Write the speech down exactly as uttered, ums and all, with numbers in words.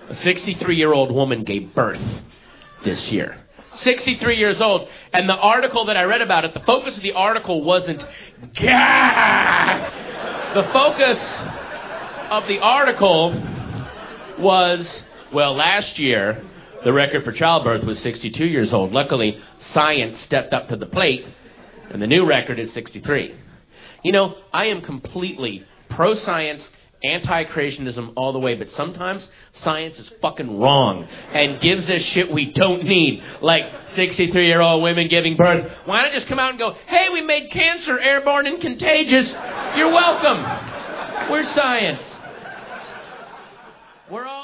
A sixty-three-year-old woman gave birth this year. sixty-three years old. And the article that I read about it, the focus of the article wasn't, Gah! The focus of the article was, well, last year, the record for childbirth was sixty-two years old. Luckily, science stepped up to the plate, and the new record is sixty-three. You know, I am completely pro-science, anti-creationism all the way, but sometimes science is fucking wrong and gives us shit we don't need, like sixty-three-year-old women giving birth. Why not just come out and go, hey, we made cancer airborne and contagious. You're welcome. We're science. We're all